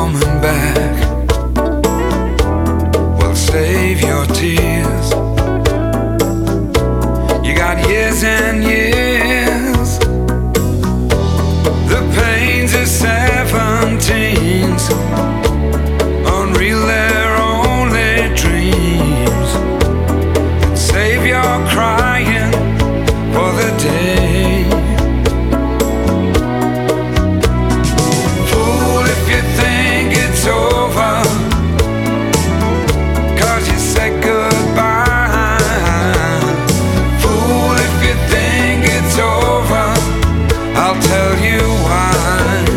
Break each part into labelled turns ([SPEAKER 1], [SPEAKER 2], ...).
[SPEAKER 1] coming back. Well, save your tears. You got years and years. The pains of 17s, unreal, they're only dreams. Save your crying for the day. Fool if you think it's over, 'cause you said goodbye. Fool if you think it's over, I'll tell you why.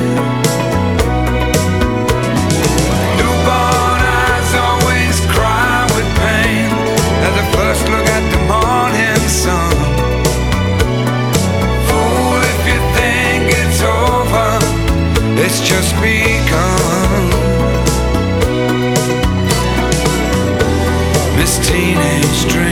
[SPEAKER 1] Newborn eyes always cry with pain at the first look at the morning sun. Fool if you think it's over, it's just begun. This teenage dream.